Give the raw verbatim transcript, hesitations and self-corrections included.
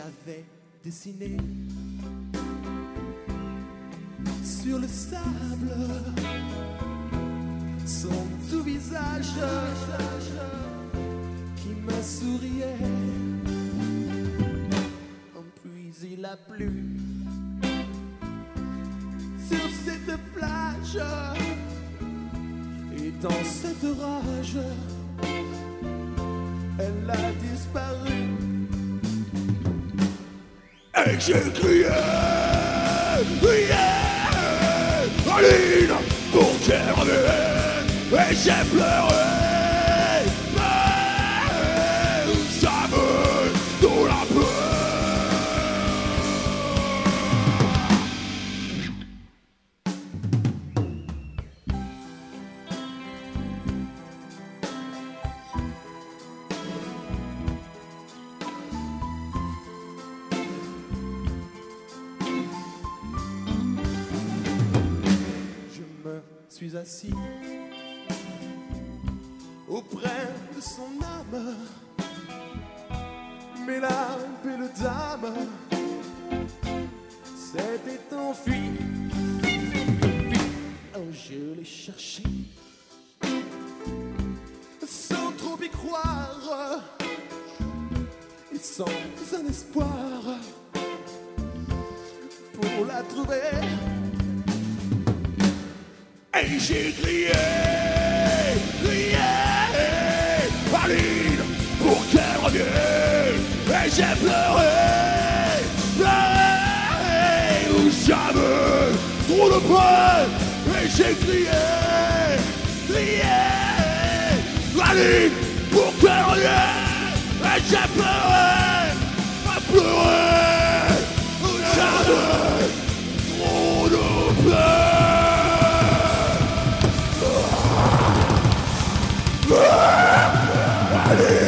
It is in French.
avait dessiné sur le sable son doux visage qui me souriait. Puis il a plu sur cette plage, et dans cette rage elle a disparu. Et j'ai crié, yeah, Aline, pour qu'elle revienne. Et j'ai pleuré, mais ça me donne la peur. Je suis assis auprès de son âme, mais la belle dame s'était enfuie. Oh, je l'ai cherché sans trop y croire et sans un espoir pour la trouver. Et j'ai crié, crié, Aline, pour qu'elle revienne. Et j'ai pleuré, pleuré, où j'avais trop de peine. Et j'ai crié, crié, Aline, pour qu'elle revienne. Et j'ai pleuré, pleuré, où j'avais trop de peine. Allez!